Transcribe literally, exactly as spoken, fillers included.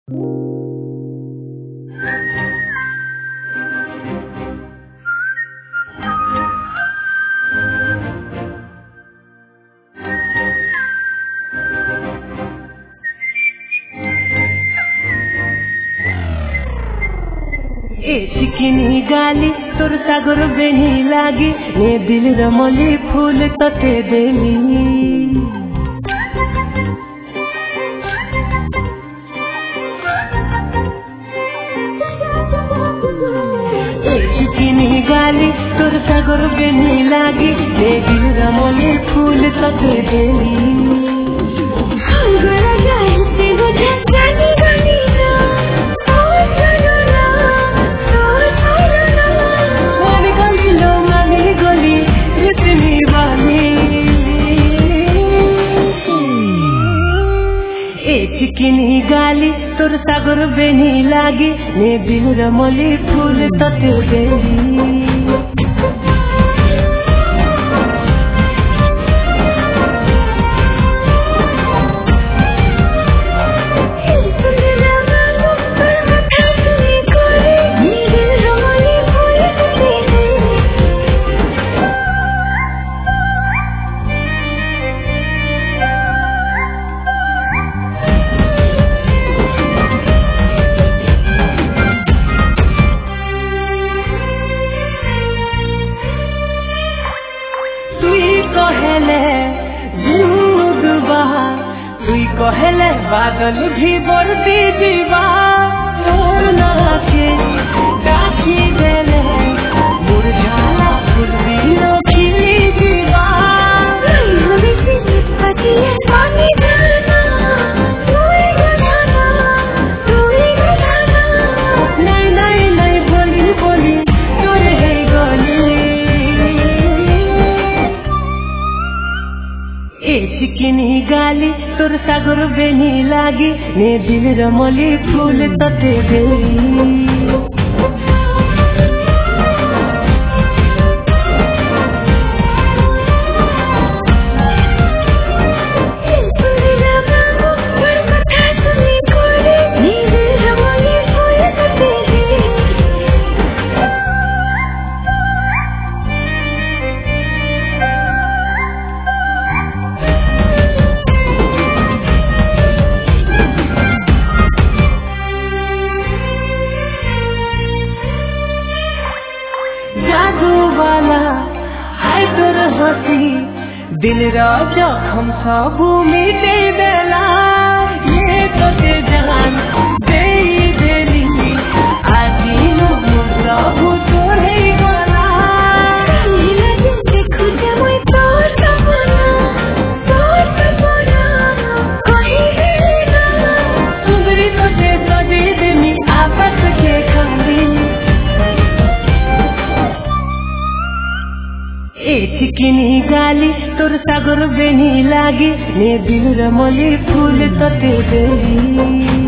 चिकिनी गाली तोर सागर बेनी लागी ने दिल रमली फूल तते देली चिकिनी गाली तोर सागर बेनी लागी ने दिल रमली फूल तते देली चिकिनी गाली तोर सागर बेनी लागी ने दिल रमली फूल तते देली कहले बादल भी बरती जीवा तोर नाचे डाकी देले मुरझाला फूल दिलो खिली जीवा पानी जाना तोई गाना तोई गाना नहीं नहीं नहीं बोली बोली तोरे है गली ए चिकिनी गाली तोर सागर बेनी लागी ने दिल रमली फूल तते देली हाय तोर हसी दिल राजा हम सब मिटे देला ये तोते जान दे देली आजीनो सब तोरे गला देखो जे मोय तोर सपना तोर सपना कोई ना सुंदरी तोते सजे देनी आपस के खाली चिकिनी गाली तोर सागर बेनी लागी ने दिल रमली फूल तते देली।